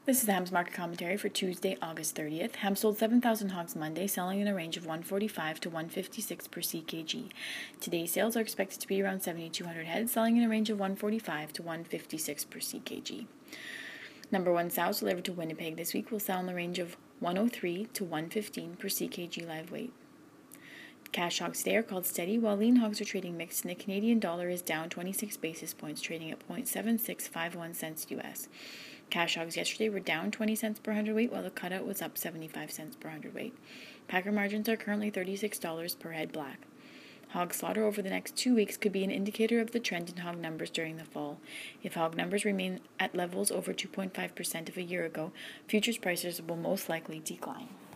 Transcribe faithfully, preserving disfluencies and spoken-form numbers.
This is the Hams Market Commentary for Tuesday, August thirtieth. Ham sold seven thousand hogs Monday, selling in a range of one forty-five to one fifty-six per C K G. Today's sales are expected to be around seven thousand two hundred head, selling in a range of one forty-five to one fifty-six per C K G. Number one sows delivered to Winnipeg this week will sell in the range of one oh three to one fifteen per C K G live weight. Cash hogs today are called steady, while lean hogs are trading mixed, and the Canadian dollar is down twenty-six basis points, trading at zero point seven six five one cents U S. Cash hogs yesterday were down twenty cents per hundredweight, while the cutout was up seventy-five cents per hundredweight. Packer margins are currently thirty-six dollars per head black. Hog slaughter over the next two weeks could be an indicator of the trend in hog numbers during the fall. If hog numbers remain at levels over two point five percent of a year ago, futures prices will most likely decline.